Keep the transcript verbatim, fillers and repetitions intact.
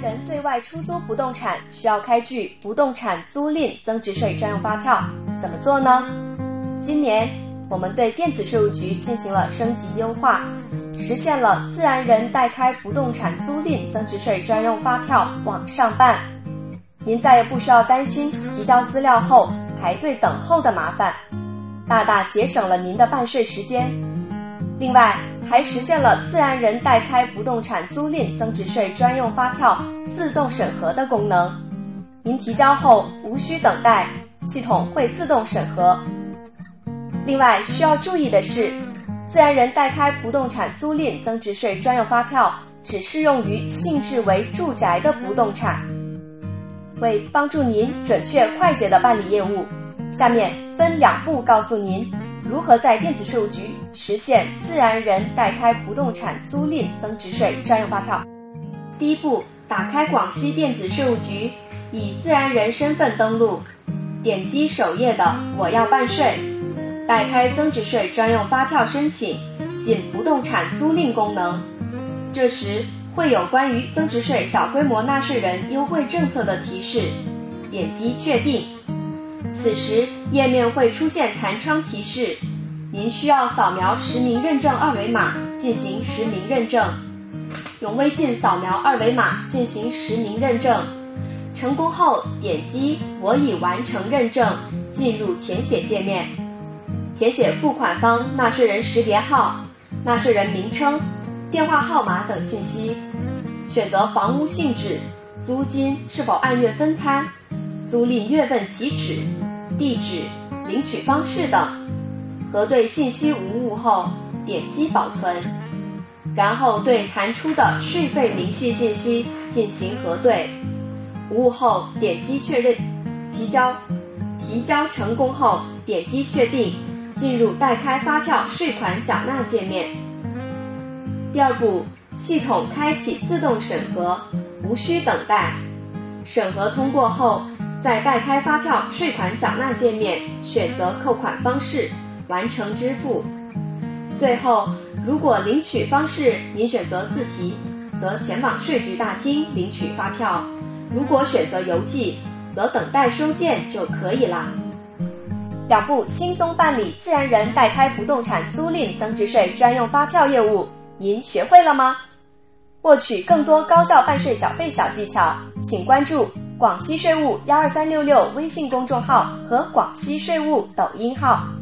人对外出租不动产需要开具不动产租赁增值税专用发票，怎么做呢？今年我们对电子税务局进行了升级优化，实现了自然人代开不动产租赁增值税专用发票网上办，您再也不需要担心提交资料后排队等候的麻烦，大大节省了您的办税时间。另外还实现了自然人代开不动产租赁增值税专用发票自动审核的功能，您提交后无需等待，系统会自动审核。另外需要注意的是，自然人代开不动产租赁增值税专用发票只适用于性质为住宅的不动产。为帮助您准确快捷地办理业务，下面分两步告诉您如何在电子税务局实现自然人代开不动产租赁增值税专用发票。第一步，打开广西电子税务局，以自然人身份登录，点击首页的我要办税，代开增值税专用发票申请，进不动产租赁功能。这时会有关于增值税小规模纳税人优惠政策的提示，点击确定。此时页面会出现弹窗提示，您需要扫描实名认证二维码进行实名认证，用微信扫描二维码进行实名认证，成功后点击我已完成认证，进入填写界面，填写付款方纳税人识别号、纳税人名称、电话号码等信息，选择房屋性质、租金是否按月分摊、租赁月份起止、地址、领取方式等，核对信息无误后点击保存，然后对弹出的税费明细信息进行核对，无误后点击确认提交，提交成功后点击确定，进入代开发票税款缴纳界面。第二步，系统开启自动审核，无需等待。审核通过后，在代开发票税款缴纳界面选择扣款方式，完成支付。最后，如果领取方式您选择自提，则前往税局大厅领取发票；如果选择邮寄，则等待收件就可以啦。两步轻松办理自然人代开不动产租赁增值税专用发票业务，您学会了吗？获取更多高效办税缴费小技巧，请关注广西税务一二三六六微信公众号和广西税务抖音号。